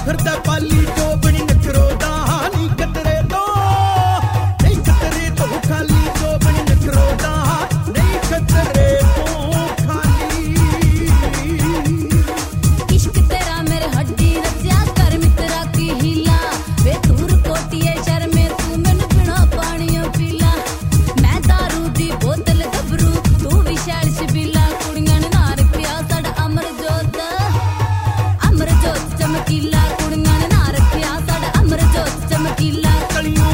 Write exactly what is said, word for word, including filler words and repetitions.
ਫਿਰਦਾ ਪਾਲੀ ਜੋ ਬਣੀ ਨਖਰੋ ਦਾ ਨੀ ਕਤਰੇ ਤੋਂ ਨਹੀਂ ਕਤਰੇ ਤੋਂ ਖਾਲੀ ਜੋ ਬਣੀ ਨਖਰੋ ਦਾ ਨਹੀਂ ਕਤਰੇ ਤੋਂ ਖਾਲੀ इश्क तेरा मेरे हड्डी रचा कर मित्रा की हीला वे दूर कोटिए शर्मे तू मैनू बिना पानियों पीला मैं दारू दी बोतल गबरू तू भी शैल शबीला कुड़ियां ने ना रखिया साडा अमर जोत अमर जोत चमकीला कुड़ियां ने ना रखिया साडा अमर जोत चमकीला कलियों